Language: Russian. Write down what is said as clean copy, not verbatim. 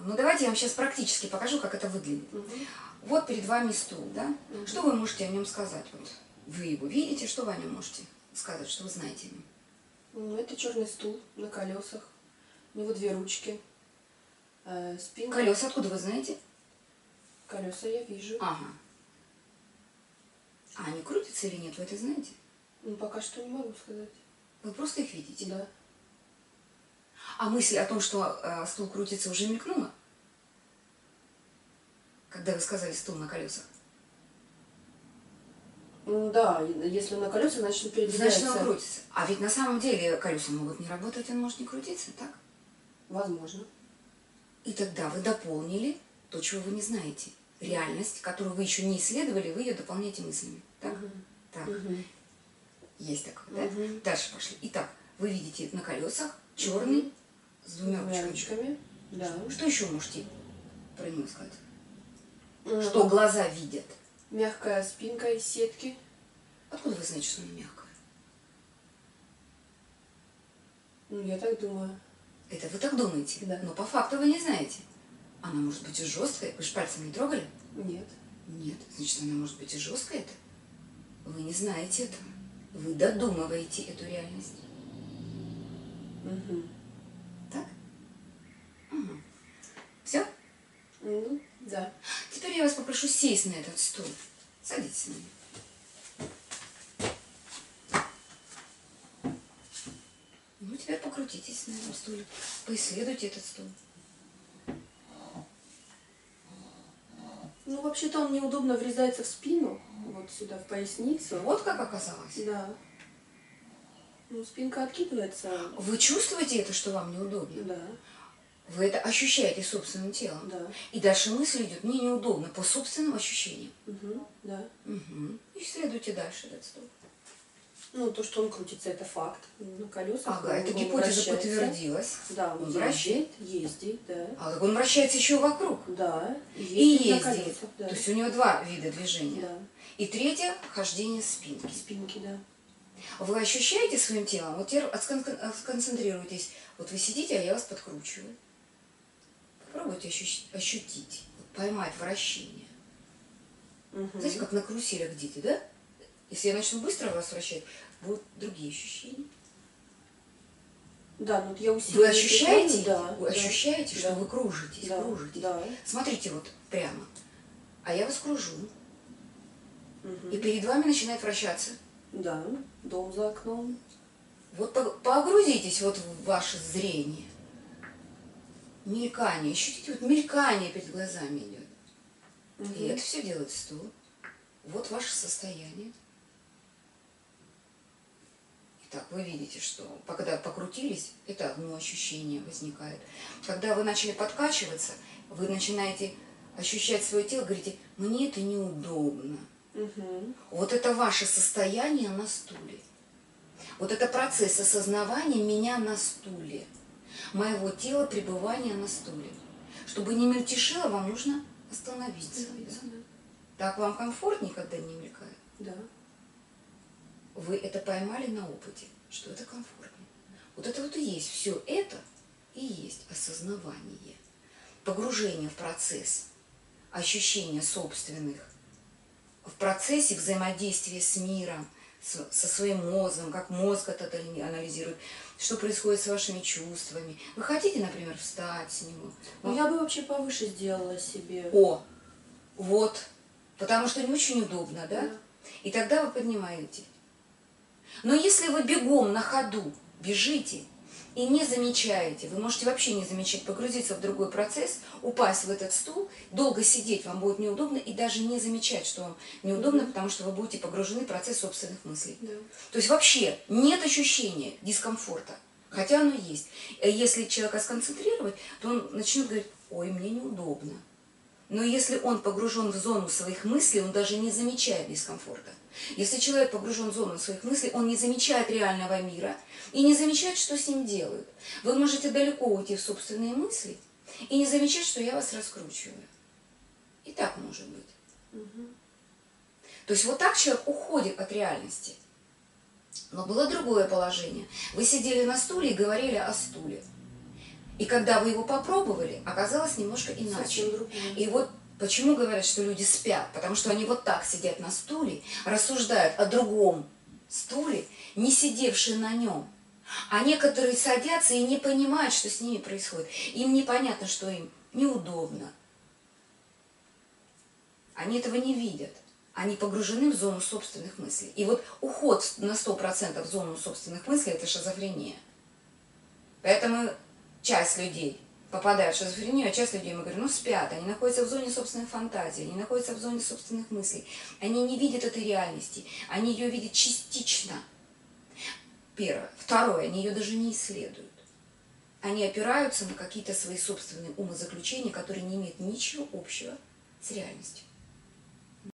Ну давайте я вам сейчас практически покажу, как это выглядит. Вот перед вами стул, да? Что вы можете о нем сказать? Вот вы его видите, что вы о нем можете сказать, что вы знаете о нем? Ну, это черный стул на колесах. У него две ручки. Спинка. Колеса откуда вы знаете? Колеса я вижу. Ага. А они крутятся или нет, вы это знаете? Ну, пока что не могу сказать. Вы просто их видите? Да. А мысль о том, что стул крутится, уже мелькнула? Когда вы сказали стул на колесах? Ну, да, если он на колесах, значит он передвигается. Значит, он крутится. А ведь на самом деле колеса могут не работать, он может не крутиться, так? Возможно. И тогда вы дополнили то, чего вы не знаете. Реальность, которую вы еще не исследовали, вы ее дополняете мыслями. Так? Так. Есть такое, да? Дальше пошли. Итак, вы видите на колесах черный с двумя ручками. Да. Что еще можете про него сказать? Что глаза видят? Мягкая спинка из сетки. Откуда вы знаете, что она мягкая? Ну, я так думаю. Это вы так думаете? Да. Но по факту вы не знаете. Она может быть и жесткая. Вы же пальцем не трогали? Нет. Нет. Значит, она может быть и жесткая это. Вы не знаете этого. Вы додумываете эту реальность. Так? Все? Ну, да. Теперь я вас попрошу сесть на этот стул. Садитесь на него. Ну, теперь покрутитесь на этом стуле. Поисследуйте этот стул. Ну, вообще-то он неудобно врезается в спину. Вот сюда, в поясницу. Вот как оказалось. Да. Ну, спинка откидывается. Вы чувствуете это, что вам неудобно? Да. Вы это ощущаете собственным телом. Да. И дальше мысль идет, мне неудобно, по собственным ощущениям. Да. Исследуйте дальше этот стул. Ну, то, что он крутится, это факт. На колесах. Ага, эта гипотеза подтвердилась. Да, он вращает. Ездит, да. А так он вращается еще вокруг. Да. И ездит. На ездит. колесах, да. То есть у него два вида движения. Да. И третье – хождение спинки. Спинки, да. Вы ощущаете своим телом? Вот теперь сконцентрируйтесь. Вот вы сидите, а я вас подкручиваю. Попробуйте ощутить, поймать вращение. Знаете, как на каруселях дети, да? Если я начну быстро вас вращать, будут другие ощущения. Да, ну я усиливаю. Вы ощущаете, да, вы ощущаете, да, что вы кружитесь, да, кружитесь. Да. Смотрите вот прямо. А я вас кружу. И перед вами начинает вращаться. Да, дом за окном. Вот погрузитесь вот в ваше зрение. Мелькание. Ощутите, вот мелькание перед глазами идет. И это все делает стул. Вот ваше состояние. Итак, вы видите, что когда покрутились, это одно ощущение возникает. Когда вы начали подкачиваться, вы начинаете ощущать свое тело, говорите, мне это неудобно. Вот это ваше состояние на стуле. Вот это процесс осознавания меня на стуле. Моего тела пребывания на стуле. Чтобы не мельтешило, вам нужно остановиться. Да? Так вам комфортнее, когда не мелькает? Да. Вы это поймали на опыте, что это комфортнее. Вот это вот и есть. Все это и есть осознавание. Погружение в процесс ощущения собственных, в процессе взаимодействия с миром, со своим мозгом, как мозг это анализирует, что происходит с вашими чувствами. Вы хотите, например, встать с него? Ну, я бы вообще повыше сделала себе. О, вот, потому что не очень удобно, да? Да. И тогда вы поднимаете. Но если вы бегом на ходу бежите и не замечаете, вы можете вообще не замечать, погрузиться в другой процесс, упасть в этот стул, долго сидеть вам будет неудобно и даже не замечать, что вам неудобно, потому что вы будете погружены в процесс собственных мыслей. Да. То есть вообще нет ощущения дискомфорта, хотя оно есть. Если человека сконцентрировать, то он начнет говорить, ой, мне неудобно. Но если он погружен в зону своих мыслей, он даже не замечает дискомфорта. Если человек погружен в зону своих мыслей, он не замечает реального мира и не замечает, что с ним делают. Вы можете далеко уйти в собственные мысли и не замечать, что я вас раскручиваю. И так может быть. То есть вот так человек уходит от реальности. Но было другое положение. Вы сидели на стуле и говорили о стуле. И когда вы его попробовали, оказалось немножко иначе. Совсем другое. И вот почему говорят, что люди спят? Потому что они вот так сидят на стуле, рассуждают о другом стуле, не сидевшие на нем. А некоторые садятся и не понимают, что с ними происходит. Им непонятно, что им неудобно. Они этого не видят. Они погружены в зону собственных мыслей. И вот уход на 100% в зону собственных мыслей – это шизофрения. Поэтому часть людей попадают в шизофрению, а часть людей, мы говорим, ну спят, они находятся в зоне собственной фантазии, они находятся в зоне собственных мыслей. Они не видят этой реальности, они ее видят частично. Первое. Второе, они ее даже не исследуют. Они опираются на какие-то свои собственные умозаключения, которые не имеют ничего общего с реальностью.